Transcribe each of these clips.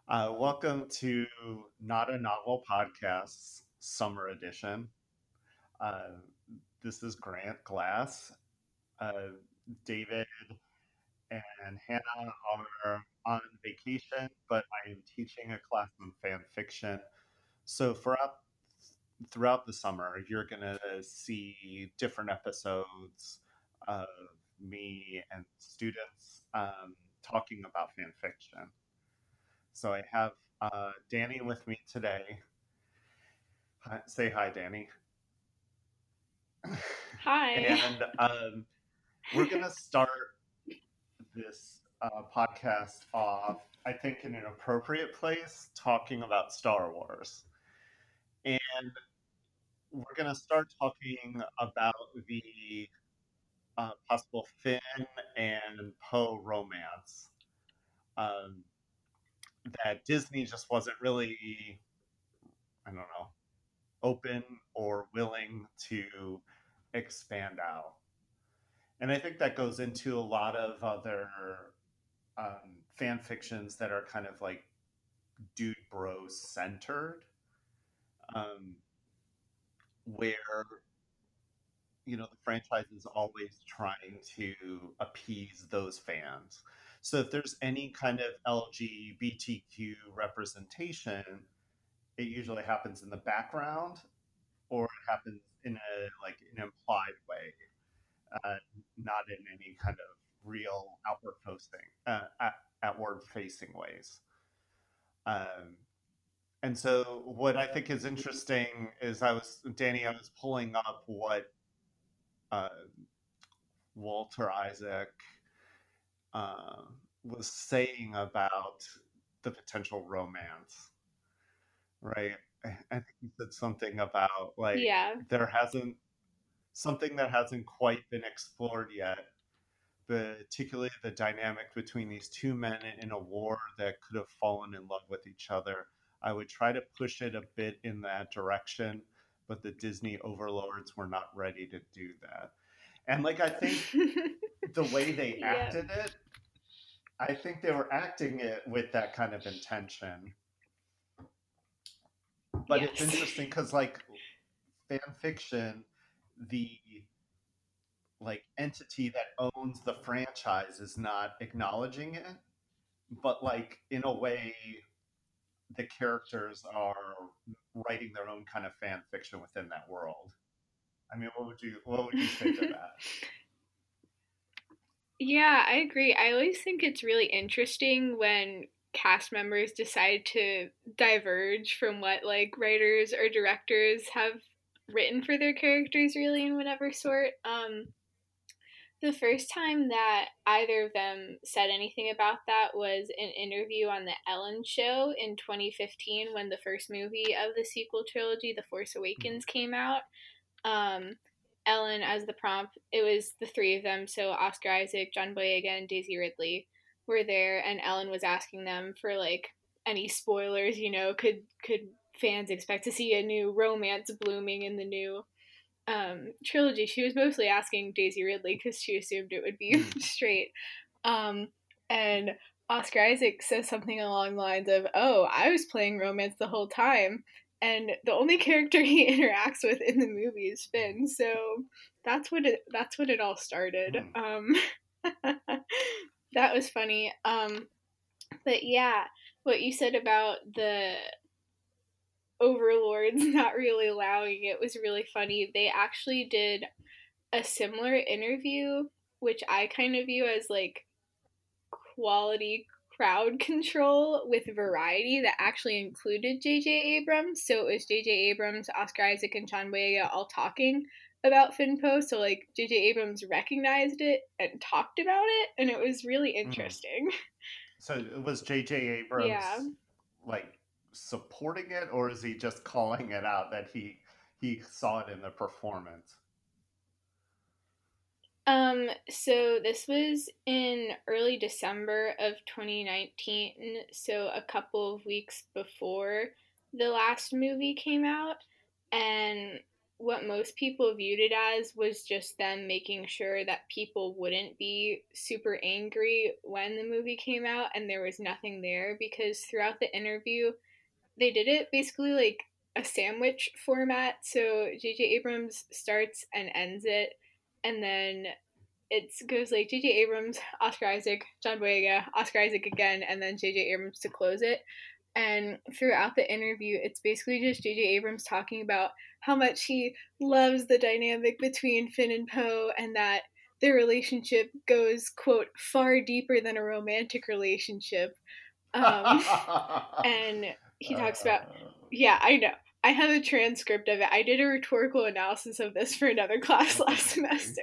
Welcome to Not a Novel Podcast's Summer Edition. Uh, this is Grant Glass. Uh, David and Hannah are on vacation, but I am teaching a class on fan fiction. So throughout the summer, you're going to see different episodes of me and students talking about fan fiction. So I have Danny with me today. Hi, say hi, Danny. Hi. And we're going to start this podcast off, I think, in an appropriate place, talking about Star Wars. And we're going to start talking about the possible Finn and Poe romance um, that Disney just wasn't really, I don't know, open or willing to expand out. And I think that goes into a lot of other fan fictions that are kind of like dude bro centered, um, where the franchise is always trying to appease those fans. So if there's any kind of LGBTQ representation, it usually happens in the background or it happens in a like an implied way, uh, not in any kind of real outward facing ways. Um, and so, what I think is interesting is I was pulling up what uh, Walter Isaac uh, was saying about the potential romance, right? I think he said something about like Yeah. there hasn't something that hasn't quite been explored yet, particularly the dynamic between these two men in a war that could have fallen in love with each other. I would try to push it a bit in that direction, but the Disney overlords were not ready to do that. And like I think the way they Yeah. acted it, I think they were acting it with that kind of intention. But it's Yes. interesting because like fan fiction, the like entity that owns the franchise is not acknowledging it, but like in a way the characters are writing their own kind of fan fiction within that world. I mean, what would you say to that? Yeah, I agree. I always think it's really interesting when cast members decide to diverge from what like writers or directors have written for their characters really in whatever sort. The first time that either of them said anything about that was an interview on the Ellen show in 2015 when the first movie of the sequel trilogy, The Force Awakens, came out. um, Ellen as the prompt. It was the three of them, so Oscar Isaac, John Boyega, and Daisy Ridley were there, and Ellen was asking them for like any spoilers. Could fans expect to see a new romance blooming in the new trilogy? She was mostly asking Daisy Ridley because she assumed it would be Mm. straight. Um, and Oscar Isaac says something along the lines of, "Oh, I was playing romance the whole time." And the only character he interacts with in the movie is Finn. So that's what it all started. Mm. That was funny. But yeah, what you said about the overlords not really allowing it was really funny. They actually did a similar interview, which I kind of view as like quality crowd control with Variety, that actually included J.J. Abrams. So it was J.J. Abrams, Oscar Isaac, and John Boyega all talking about Finpo. So like J.J. Abrams recognized it and talked about it, and it was really Mm. interesting. So was J.J. Yeah. Abrams like supporting it, or is he just calling it out that he saw it in the performance? So this was in early December of 2019, so a couple of weeks before the last movie came out. And what most people viewed it as was just them making sure that people wouldn't be super angry when the movie came out and there was nothing there, because throughout the interview they did it basically like a sandwich format. So J.J. Abrams starts and ends it, and then it goes like J.J. Abrams, Oscar Isaac, John Boyega, Oscar Isaac again, and then J.J. Abrams to close it. And throughout the interview, it's basically just J.J. Abrams talking about how much he loves the dynamic between Finn and Poe, and that their relationship goes, quote, far deeper than a romantic relationship. Um, and he talks about, yeah, I know. I have a transcript of it. I did a rhetorical analysis of this for another class last semester.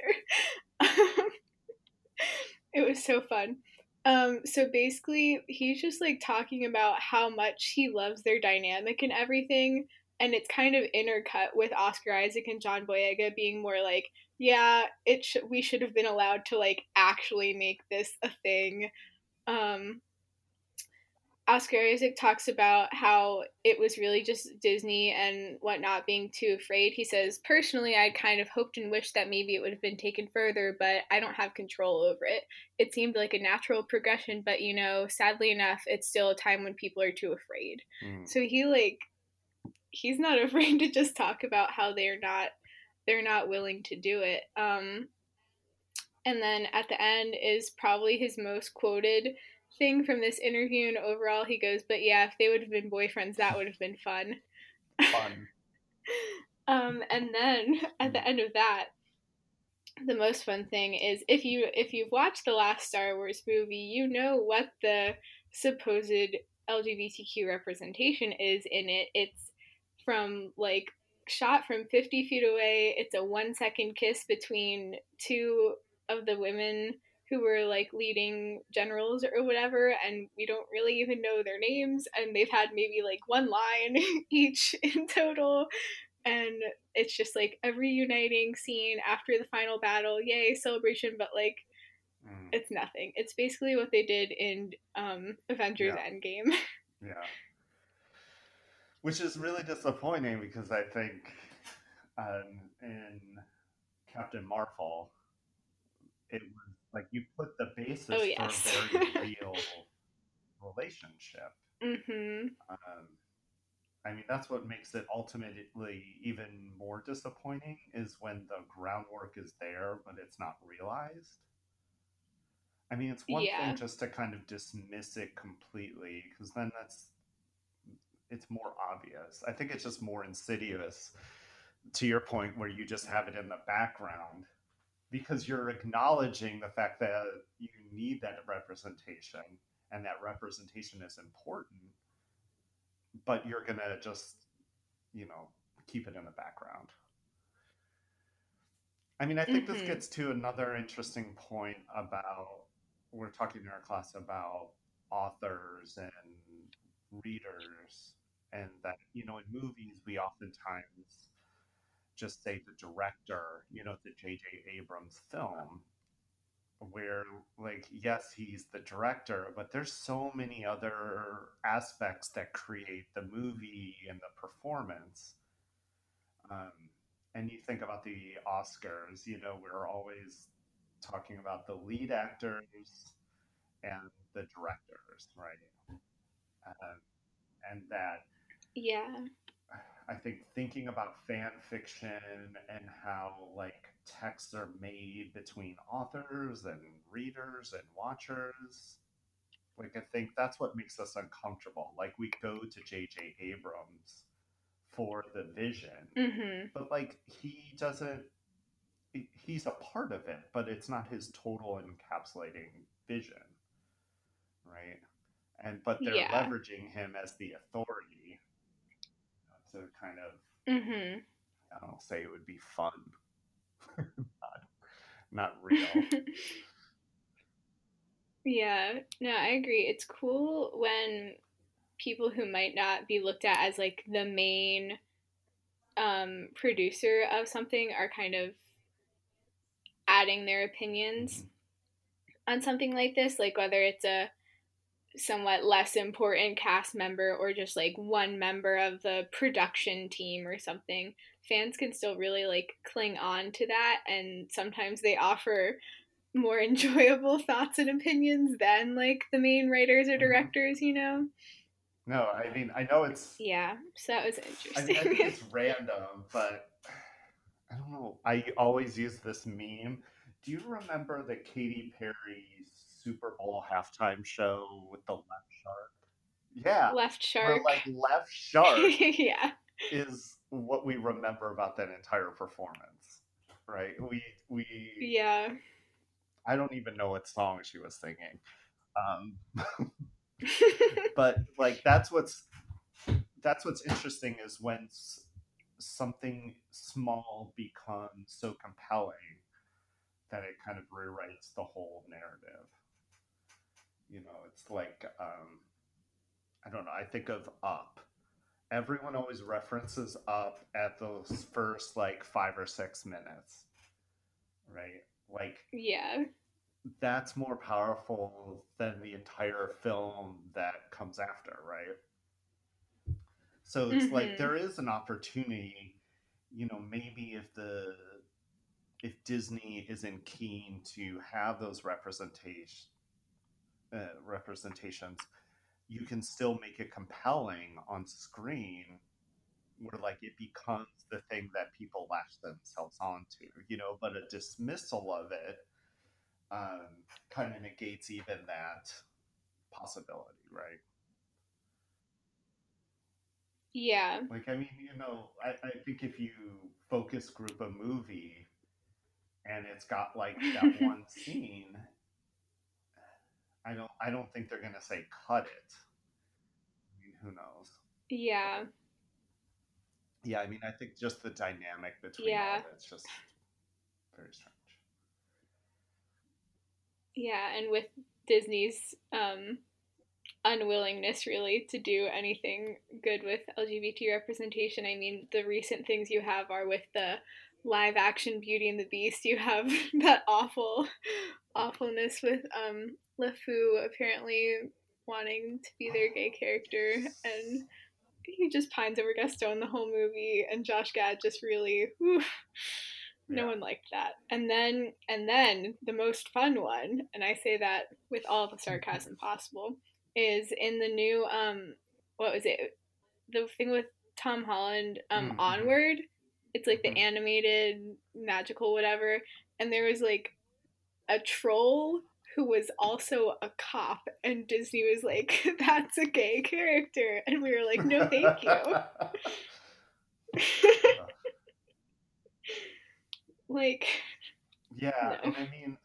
It was so fun. So basically, he's just like talking about how much he loves their dynamic and everything, and it's kind of intercut with Oscar Isaac and John Boyega being more like, yeah, we should have been allowed to like actually make this a thing. Um, Oscar Isaac talks about how it was really just Disney and whatnot being too afraid. He says, personally, I kind of hoped and wished that maybe it would have been taken further, but I don't have control over it. It seemed like a natural progression, but you know, sadly enough, it's still a time when people are too afraid. So he's not afraid to just talk about how they're not willing to do it. And then at the end is probably his most quoted thing from this interview, and overall he goes, but yeah, if they would have been boyfriends, that would have been fun. Fun. And then at the end of that, the most fun thing is if you've watched the last Star Wars movie, you know what the supposed LGBTQ representation is in it. It's from like shot from 50 feet away. It's a 1 second kiss between two of the women who were like leading generals or whatever, and we don't really even know their names, and they've had maybe like one line each in total, and it's just like a reuniting scene after the final battle, yay celebration, but like it's nothing. It's basically what they did in Avengers Endgame. Yeah. Which is really disappointing because I think in Captain Marvel, it was like you put the basis for a very real relationship. Mm-hmm. I mean, that's what makes it ultimately even more disappointing is when the groundwork is there, but it's not realized. I mean, it's one thing just to kind of dismiss it completely, because then it's more obvious. I think it's just more insidious, to your point, where you just have it in the background because you're acknowledging the fact that you need that representation and that representation is important, but you're going to just, keep it in the background. I mean, I think this gets to another interesting point about we're talking in our class about authors and readers, and that, in movies, we oftentimes just say the director, the J.J. Abrams film, where, like, yes, he's the director, but there's so many other aspects that create the movie and the performance. And you think about the Oscars, we're always talking about the lead actors and the directors, right? And that, I think thinking about fan fiction and how like texts are made between authors and readers and watchers, like I think that's what makes us uncomfortable. Like we go to J.J. Abrams for the vision, but like he doesn't. He's a part of it, but it's not his total encapsulating vision, right? But they're leveraging him as the authority to kind of, I don't know, say it would be fun, not real. Yeah, no, I agree. It's cool when people who might not be looked at as like the main producer of something are kind of adding their opinions on something like this, like whether it's a somewhat less important cast member or just like one member of the production team or something, fans can still really like cling on to that, and sometimes they offer more enjoyable thoughts and opinions than like the main writers or Hmm. directors, you know? No, I mean, I know it's. Yeah, so that was I mean, I think interesting. it's random, but I don't know. I always use this meme. Do you remember the Katy Perry Super Bowl halftime show with the left shark? Yeah, Left where Shark. like left shark Yeah. is what we remember about that entire performance, right? We Yeah. I don't even know what song she was singing. Um, but like that's what's interesting is when something small becomes so compelling that it kind of rewrites the whole narrative. It's like I don't know. I think of Up. Everyone always references Up at those first like 5 or 6 minutes, right? Like Yeah. that's more powerful than the entire film that comes after, right? So it's like Mhm. there is an opportunity, maybe if Disney isn't keen to have those representations, you can still make it compelling on screen where like it becomes the thing that people latch themselves onto, but a dismissal of it um, kind of negates even that possibility, right? Yeah. Like, I mean, I think if you focus group a movie and it's got like that one scene, I don't think they're gonna say cut it. I mean, who knows? Yeah. Yeah, I mean, I think just the dynamic between all Yeah. of it's just very strange. Yeah, and with Disney's unwillingness really to do anything good with LGBT representation. I mean, the recent things you have are with the live action Beauty and the Beast. You have that awfulness with LeFou apparently wanting to be their gay character, and he just pines over Gaston the whole movie, and Josh Gad just really, whew, no Yeah. one liked that. And then the most fun one, and I say that with all the sarcasm possible, is in the new what was it? The thing with Tom Holland, Mm-hmm. Onward. It's like the Mm-hmm. animated magical whatever, and there was like a troll who was also a cop, and Disney was like, "That's a gay character," and we were like, "No, thank you." Like, Yeah, no. and I mean,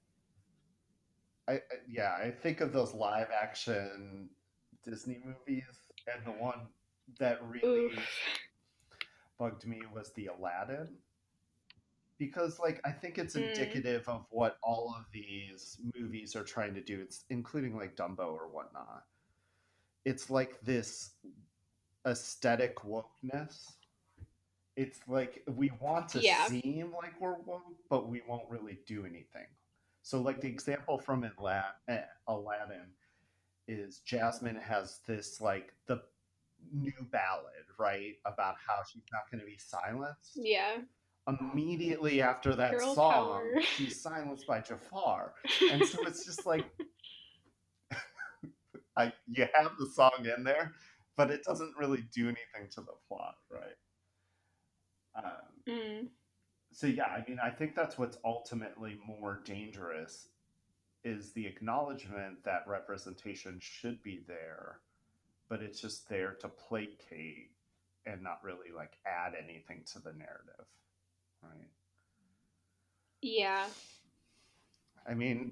yeah, I think of those live action Disney movies, and the one that Oof. really bugged me was the Aladdin, because like I think it's Mm. indicative of what all of these movies are trying to do. It's including like Dumbo or whatnot. It's like this aesthetic wokeness. It's like we want to Yeah. seem like we're woke, but we won't really do anything. So, like the example from Aladdin is Jasmine has this like the new ballad, right, about how she's not going to be silenced. Yeah. Immediately after that Girl song, power. she's silenced by Jafar, and so it's just like you have the song in there, but it doesn't really do anything to the plot, right? Um, Mm. so yeah, I mean, I think that's what's ultimately more dangerous is the acknowledgement that representation should be there, but it's just there to placate and not really like add anything to the narrative, right? Yeah. I mean,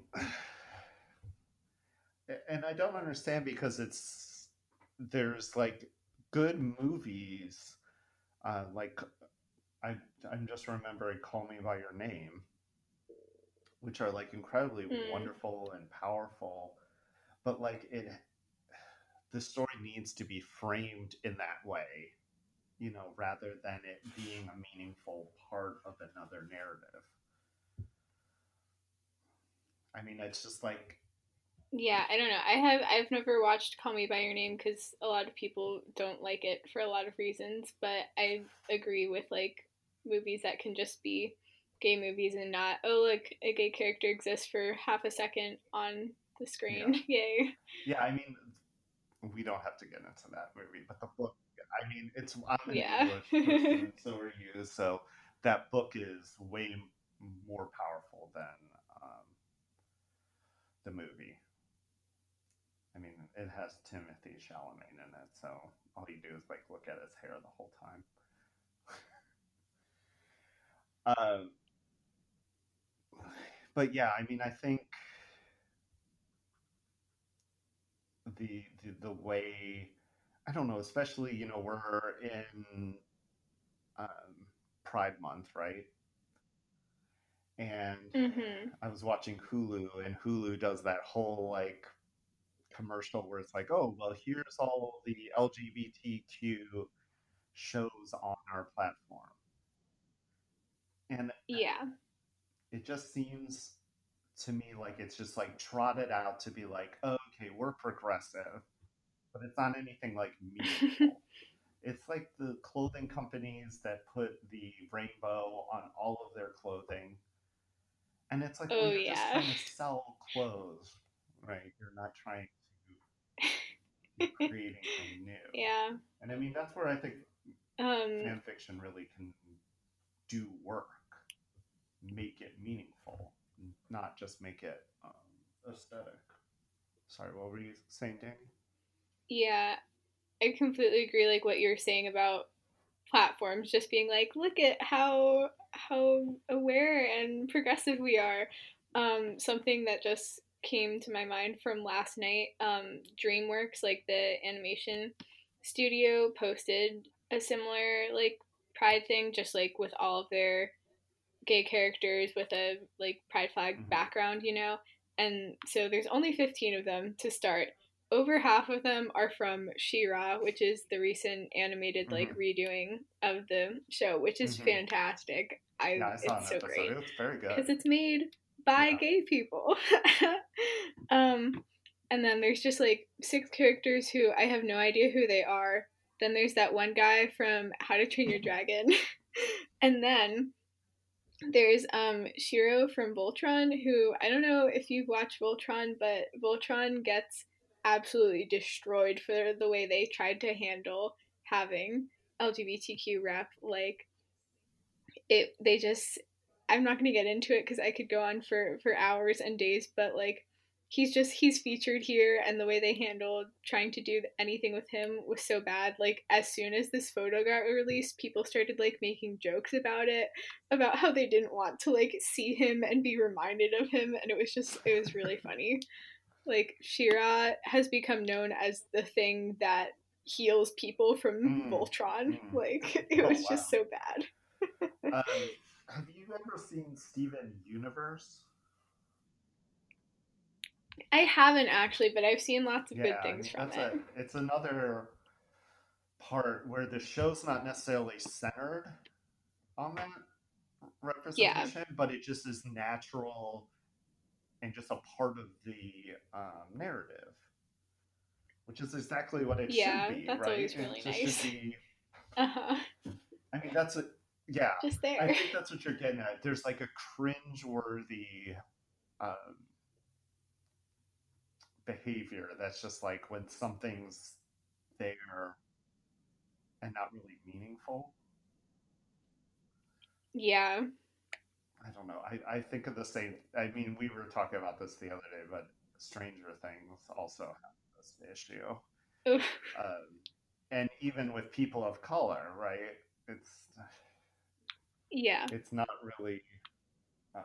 and I don't understand because there's like good movies, like I I'm just remembering Call Me by Your Name, which are like incredibly Mm. wonderful and powerful, but like the story needs to be framed in that way, rather than it being a meaningful part of another narrative. I mean, it's just like Yeah, I don't know. I've never watched Call Me by Your Name because a lot of people don't like it for a lot of reasons, but I agree with like movies that can just be gay movies and not, oh look, a gay character exists for half a second on the Yeah. screen. Yay. Yeah, I mean, we don't have to get into that movie, but the book, I mean, I'm an Yeah. English person and so are you, so that book is way more powerful than um, the movie. I mean, it has Timothy Chalamet in it, so all you do is like look at his hair the whole time. Um, but yeah, I mean, I think the way, I don't know, especially we're in um, Pride Month, right? And Mhm. I was watching Hulu, and Hulu does that whole like commercial where it's like, oh, well, here's all the LGBTQ shows on our platform. And Yeah. it just seems to me like it's just like trotted out to be like, oh, okay, we're progressive, but it's not anything like meaningful. It's like the clothing companies that put the rainbow on all of their clothing. And it's like, well, Oh you're just yeah. trying to sell clothes, right? You're not trying to be creating anything new. Yeah. And I mean, that's where I think Um fan fiction really can do work, make it meaningful, not just make it aesthetic. Sorry, what were you saying, Danny? yeah, I completely agree like what you're saying about platforms just being like, look at how aware and progressive we are. Something that just came to my mind from last night. DreamWorks, like the animation studio, posted a similar like Pride thing, just like with all of their gay characters with a like pride flag Mm-hmm. background, you know? And so there's only 15 of them to start. Over half of them are from She-Ra, which is the recent animated like Mm-hmm. redoing of the show, which is Mm-hmm. fantastic. I Yeah, I saw an It's so episode. great It was very good. because it's made by Yeah. gay people. um, and then there's just like six characters who I have no idea who they are. Then there's that one guy from How to Train Your Dragon. And then there's Shiro from Voltron, who I don't know if you've watched Voltron, but Voltron gets absolutely destroyed for the way they tried to handle having LGBTQ rep. Like it, they just. I'm not gonna get into it because I could go on for hours and days, but like he's featured here, and the way they handled trying to do anything with him was so bad. Like as soon as this photo got released, people started like making jokes about it, about how they didn't want to like see him and be reminded of him, and it was really funny. Like Shira has become known as the thing that heals people from Mm. Voltron. Mm. Like it Oh was wow. just so bad. Have you ever seen Steven Universe? I haven't actually, but I've seen lots of good Yeah, I things mean from it. it's another part where the show's not necessarily centered on that Yeah. representation, but it just is natural and just a part of the narrative, which is exactly what it should Yeah, be, that's right? always It really just should nice. be. Uh-huh. I mean, that's a yeah. Just I there. think that's what you're getting at. There's like a cringe-worthy um, behavior that's just like when something's there and not really meaningful. Yeah. I don't know. I think of the same. I mean, we were talking about this the other day, but Stranger Things also has this issue. Oof. Um, and even with people of color, right? It's Yeah. it's not really uh,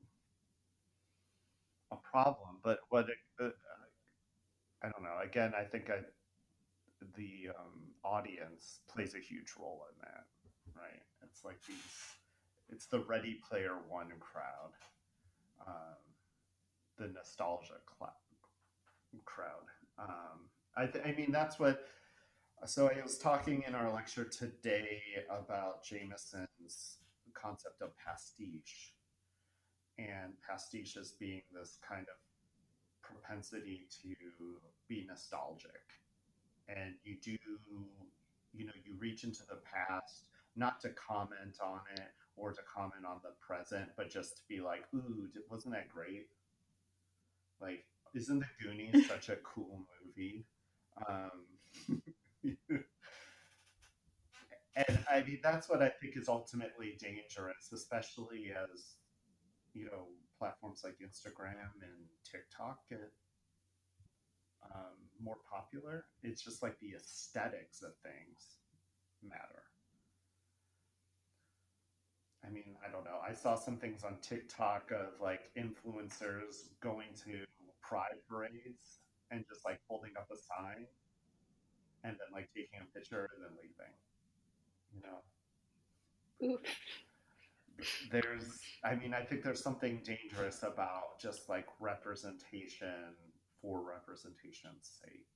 a problem, but I don't know. Again, I think the audience plays a huge role in that, right? It's like it's the Ready Player One crowd, um, the nostalgia crowd. I mean, that's what. So I was talking in our lecture today about Jameson's concept of pastiche, and pastiche as being this kind of propensity to be nostalgic, and you reach into the past not to comment on it or to comment on the present, but just to be like, ooh, wasn't that great? Like, isn't The Goonies such a cool movie? Um, and I mean, that's what I think is ultimately dangerous, especially as, platforms like Instagram and TikTok get more popular. It's just like the aesthetics of things matter. I mean, I don't know. I saw some things on TikTok of like influencers going to pride parades and just like holding up a sign and then like taking a picture and then leaving. You know, Oof. I mean, I think there's something dangerous about just like representation for representation's sake.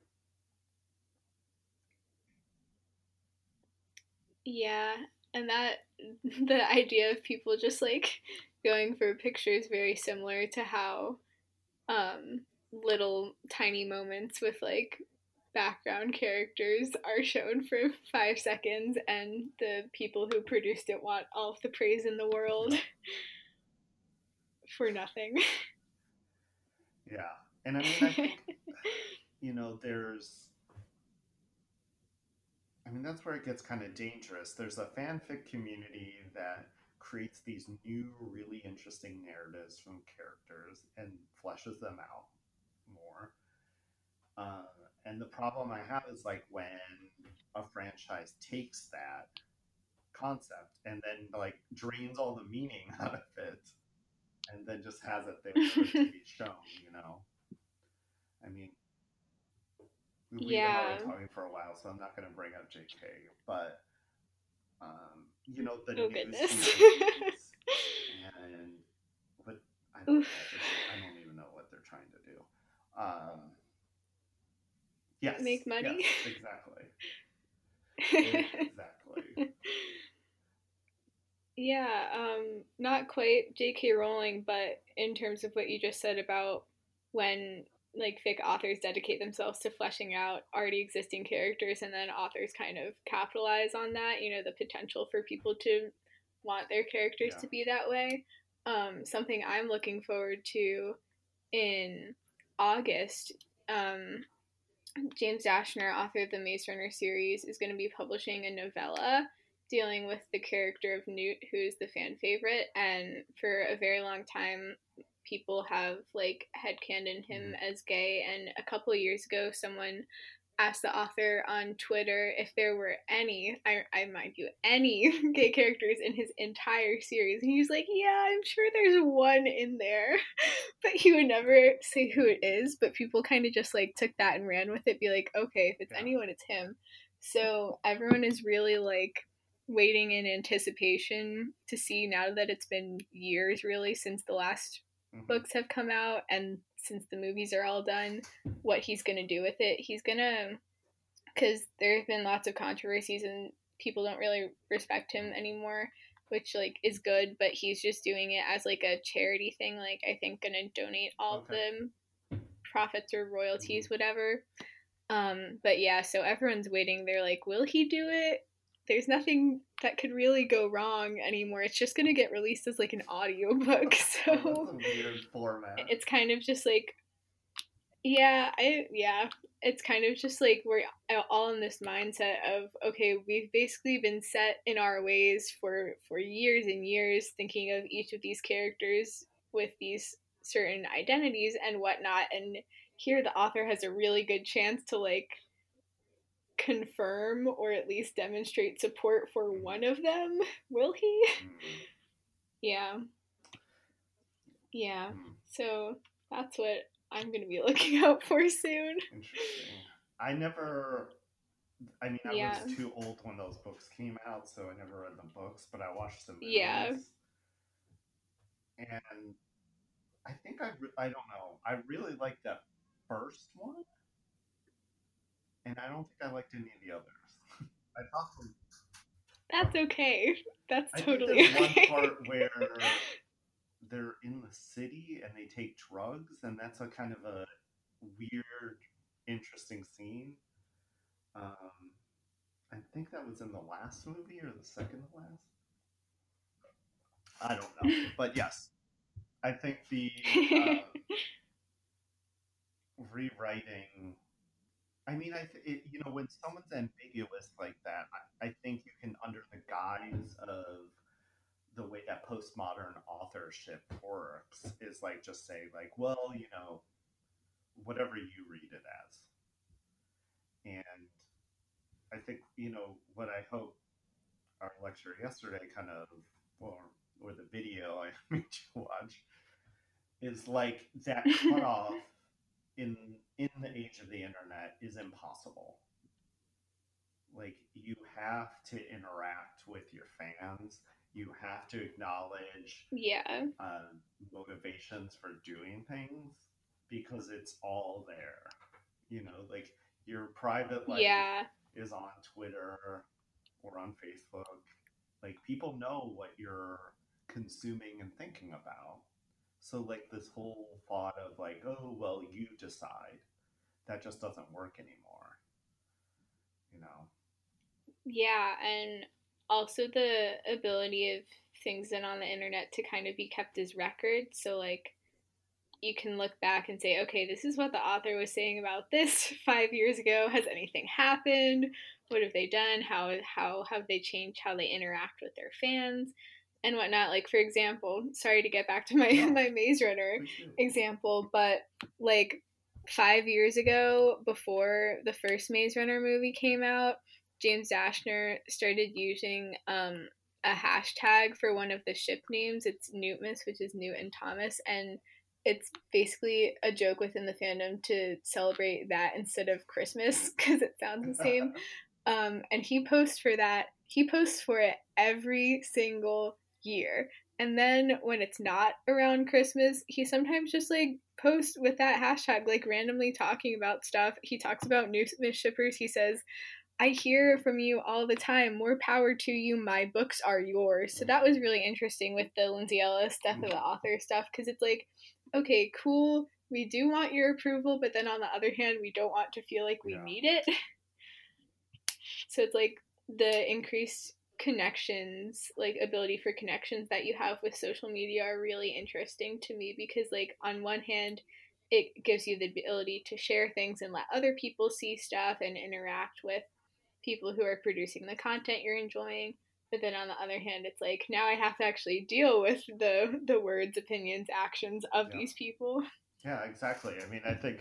Yeah, and that the idea of people just like going for pictures very similar to how um little tiny moments with like background characters are shown for 5 seconds, and the people who produced it want all of the praise in the world Yeah. for nothing. Yeah. And I mean, I think, there's I mean, that's where it gets kind of dangerous. There's a fanfic community that creates these new, really interesting narratives from characters and fleshes them out more. Uh, and the problem I have is like when a franchise takes that concept and then like drains all the meaning out of it and then just has it there to be shown. I mean, we've been Yeah. already talking for a while, so I'm not going to bring up JK, but the Oh new goodness. series and what I don't Oof. know. I don't even know what they're trying to do. Yes, Make money. yes, exactly, exactly. Yeah, not quite J.K. Rowling, but in terms of what you just said about when like fic authors dedicate themselves to fleshing out already existing characters, and then authors kind of capitalize on that, the potential for people to want their characters Yeah. to be that way. Something I'm looking forward to in August, um, James Dashner, author of the Maze Runner series, is going to be publishing a novella dealing with the character of Newt, who is the fan favorite. And for a very long time, people have like headcanoned him Mm-hmm. as gay. And a couple of years ago, someone asked the author on Twitter if there were any, I mind you, any gay characters in his entire series. And he was like, yeah, I'm sure there's one in there. But he would never say who it is. But people kind of just like took that and ran with it, be like, okay, if it's Yeah. anyone, it's him. So everyone is really like waiting in anticipation to see, now that it's been years really since the last Mm-hmm. books have come out and since the movies are all done, what he's going to do with it. He's going to, because there have been lots of controversies and people don't really respect him anymore, which like is good, but he's just doing it as like a charity thing, like I think gonna donate all Okay. the profits or royalties, Mm-hmm. whatever. But yeah, so everyone's waiting. They're like, will he do it? There's nothing that could really go wrong anymore. It's just gonna get released as like an audiobook. Oh, that's So a weird format. it's kind of just like, yeah, it's kind of just like we're all in this mindset of, okay, we've basically been set in our ways for years and years, thinking of each of these characters with these certain identities and whatnot, and here the author has a really good chance to like confirm or at least demonstrate support for one of them. Will he? Mm-hmm. Yeah. Yeah. Mm-hmm. So that's what I'm going to be looking out for soon. Interesting. I never. I mean, I was Yeah. too old when those books came out, so I never read the books, but I watched the Yeah. movies, and I don't know. I really liked that first one, and I don't think I liked any of the others. I thought from, That's okay. That's I think totally there's one okay. part where they're in the city and they take drugs, and that's a kind of a weird, interesting scene. Um, I think that was in the last movie or the second to last. I don't know, but yes, I think the rewriting. I mean, you know, when someone's ambiguous like that, I think you can, under the guise of the way that postmodern authorship works, is like just say like, well, you know, whatever you read it as. And I think, you know, what I hope our lecture yesterday kind of, or the video I made you watch, is like that cutoff in the age of the internet is impossible. Like, you have to interact with your fans. You have to acknowledge Yeah. motivations for doing things because it's all there. You know, like your private life Yeah. is on Twitter or on Facebook. Like, people know what you're consuming and thinking about. So, like, this whole thought of like, oh, well, you decide, that just doesn't work anymore, you know? Yeah, and also the ability of things that on the internet to kind of be kept as records. So like you can look back and say, okay, this is what the author was saying about this 5 years ago. Has anything happened? What have they done? How have they changed how they interact with their fans and whatnot? Like for example, sorry to get back to my No, my Maze Runner please do. example, but like 5 years ago, before the first Maze Runner movie came out, James Dashner started using a hashtag for one of the ship names. It's Newtmas, which is Newt and Thomas, and it's basically a joke within the fandom to celebrate that instead of Christmas because it sounds the same. And he posts for that. He posts for it every single year. And then when it's not around Christmas, he sometimes just like posts with that hashtag, like randomly talking about stuff. He talks about new shippers. He says, I hear from you all the time. More power to you. My books are yours. So that was really interesting with the Lindsay Ellis Death of the Author stuff because it's like, okay, cool. We do want your approval, but then on the other hand, we don't want to feel like we Yeah. need it. So it's like the increased connections, like ability for connections that you have with social media are really interesting to me because like on one hand, it gives you the ability to share things and let other people see stuff and interact with people who are producing the content you're enjoying. But then on the other hand, it's like now I have to actually deal with the words, opinions, actions of Yeah. these people. Yeah, exactly. I mean, I think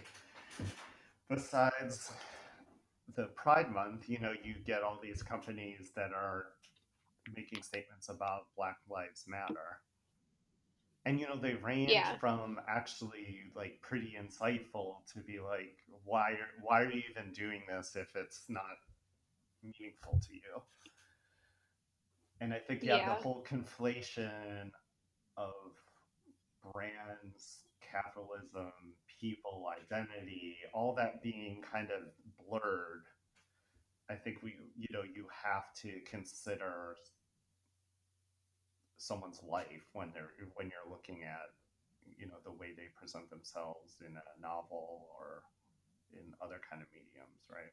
besides the Pride Month, you know, you get all these companies that are making statements about Black Lives Matter. And, you know, they range Yeah. from actually like pretty insightful to be like, why are you even doing this if it's not meaningful to you? And I think, yeah, the Yeah. whole conflation of brands, capitalism, people, identity, all that being kind of blurred. I think you know, you have to consider someone's life when you're looking at, you know, the way they present themselves in a novel or in other kind of mediums, right?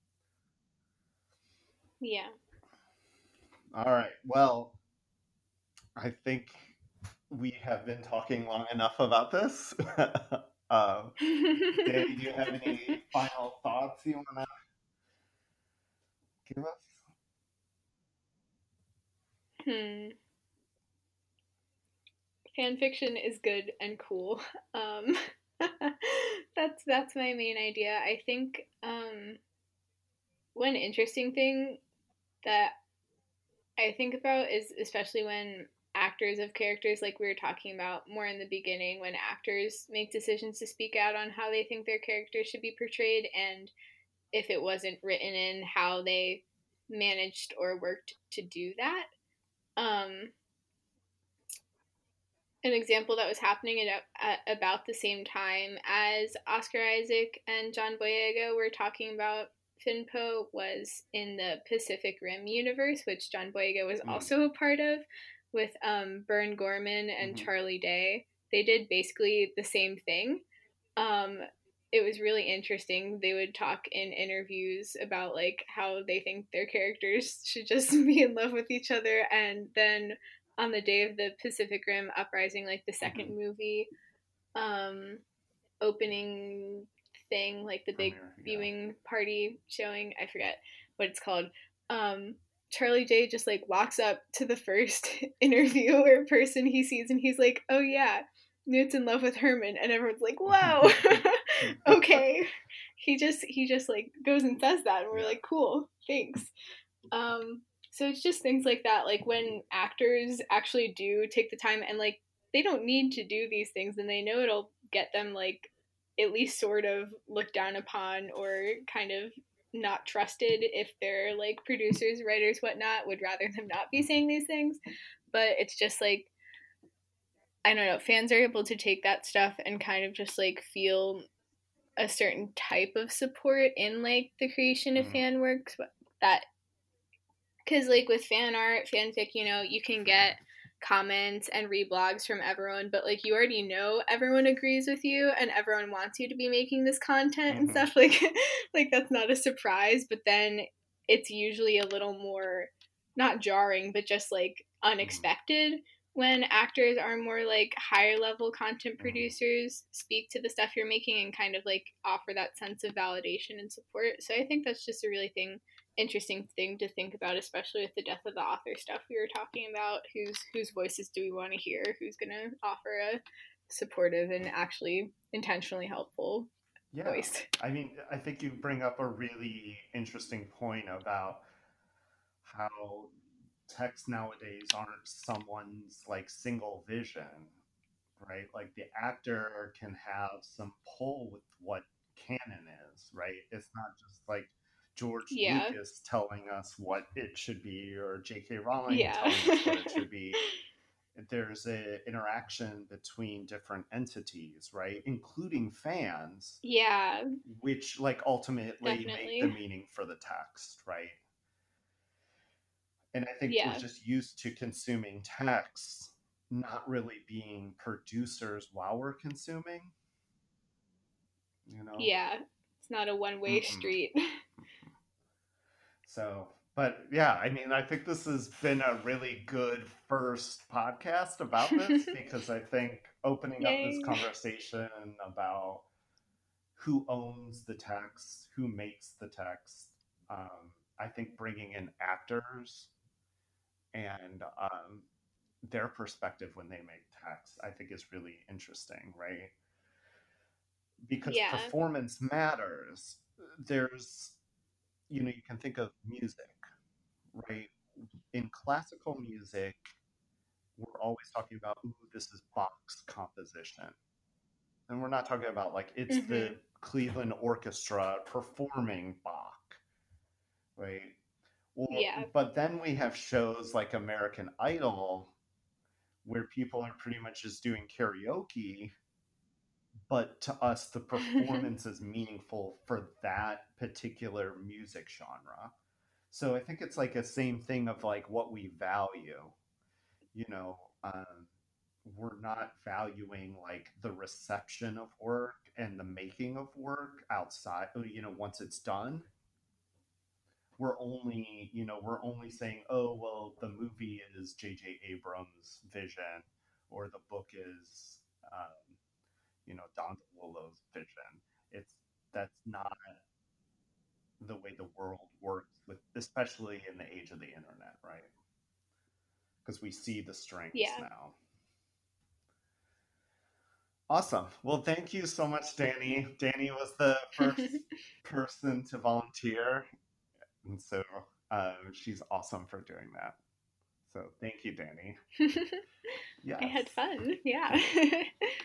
Yeah. All right. Well, I think we have been talking long enough about this. Danny, do you have any final thoughts you want to give us? hmm. Fan fiction is good and cool. Um, that's my main idea. I think one interesting thing that I think about is especially when actors of characters, like we were talking about more in the beginning, when actors make decisions to speak out on how they think their characters should be portrayed, and if it wasn't written in, how they managed or worked to do that. An example that was happening at about the same time as Oscar Isaac and John Boyega were talking about Finpo was in the Pacific Rim universe, which John Boyega was Mm. also a part of, with Bern Gorman and Mm-hmm. Charlie Day. They did basically the same thing. Um, it was really interesting. They would talk in interviews about like how they think their characters should just be in love with each other, and then on the day of the Pacific Rim Uprising, like the Mm-hmm. second movie, um, opening thing, like the big Premiere, yeah. viewing party showing, I forget what it's called. Um, Charlie Day just like walks up to the first interviewer person he sees and he's like, "Oh yeah, Newt's in love with Herman," and everyone's like, "Whoa, okay." He just like goes and says that, and we're Yeah. like, "Cool, thanks." Um, so it's just things like that, like when actors actually do take the time and like they don't need to do these things, and they know it'll get them like at least sort of looked down upon or kind of not trusted if their like producers, writers, whatnot would rather them not be saying these things. But it's just like I don't know, fans are able to take that stuff and kind of just like feel a certain type of support in like the creation of Mm-hmm. fan works that because like with fan art, fanfic, you know, you can get comments and reblogs from everyone, but like you already know everyone agrees with you and everyone wants you to be making this content and Mm-hmm. stuff. Like that's not a surprise, but then it's usually a little more not jarring, but just like Mm-hmm. unexpected when actors are more like higher level content Mm-hmm. producers speak to the stuff you're making and kind of like offer that sense of validation and support. So I think that's just a really interesting thing to think about, especially with the death of the author stuff we were talking about. Whose voices do we want to hear? Who's going to offer a supportive and actually intentionally helpful Yeah. voice? I mean, I think you bring up a really interesting point about how text nowadays aren't someone's like single vision, right? Like the actor can have some pull with what canon is, right? It's not just like George Yeah, Lucas telling us what it should be or J.K. Rowling yeah, telling us what it should be. There's an interaction between different entities, right? Including fans, yeah, which like ultimately make the definitely, meaning for the text, right? And I think we're yeah, just used to consuming text, not really being producers while we're consuming, you know? yeah. It's not a one way Mm-mm. street. So, but yeah, I mean, I think this has been a really good first podcast about this because I think opening up this Yay! conversation about who owns the text, who makes the text, I think bringing in actors and their perspective when they make text, I think is really interesting, right? Because Yeah. performance matters. There's, you can think of music, right? In classical music, we're always talking about, ooh, this is Bach's composition. And we're not talking about like it's the Mm-hmm. Cleveland Orchestra performing Bach, right? Or, Yeah. but then we have shows like American Idol where people are pretty much just doing karaoke, but to us, the performance is meaningful for that particular music genre. So I think it's like a same thing of like what we value, you know, we're not valuing like the reception of work and the making of work outside, once it's done. We're only saying, oh, well, the movie is J.J. Abrams' vision, or the book is, Don DeLillo's vision. It's That's not the way the world works, with especially in the age of the internet, right? Because we see the strengths Yeah. now. Awesome. Well, thank you so much, Danny. Danny was the first person to volunteer, and so she's awesome for doing that. So thank you, Danny. I had Yes. fun. Yeah.